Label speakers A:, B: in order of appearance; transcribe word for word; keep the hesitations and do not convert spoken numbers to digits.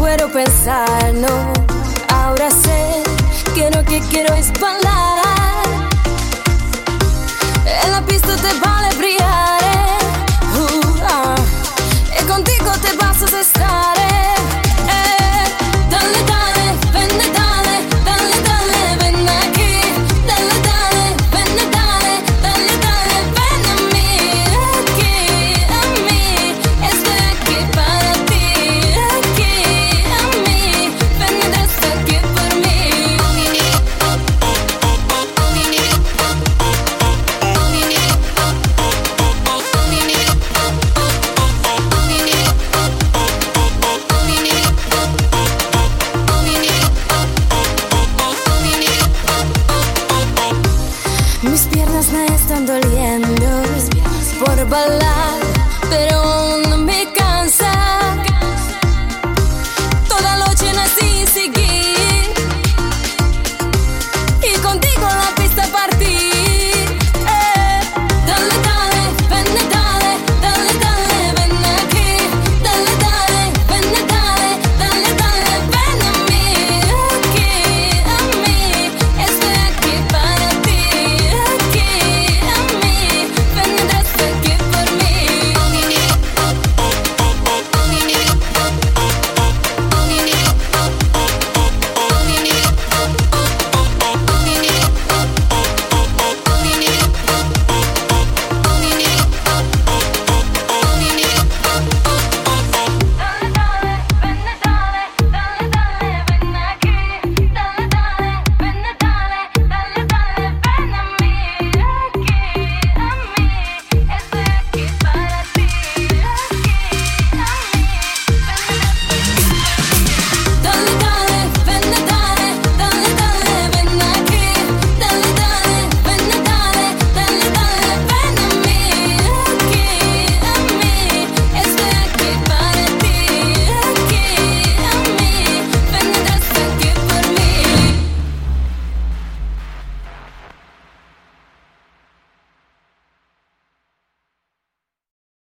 A: puedo pensarlo. Ahora sé que lo que quiero es bailar. En la pista te vale brillar, uh, ah. Y contigo te vas a estar, eh. Dale, dale, ven, dale, dale, dale, ven aquí. Dale, dale, ven, dale, dale, dale, ven a mí, aquí, a mí. Estoy aquí para ti, aquí, a mí. Ven y desde aquí por mí. Mis piernas me están doliendo por bailar, pero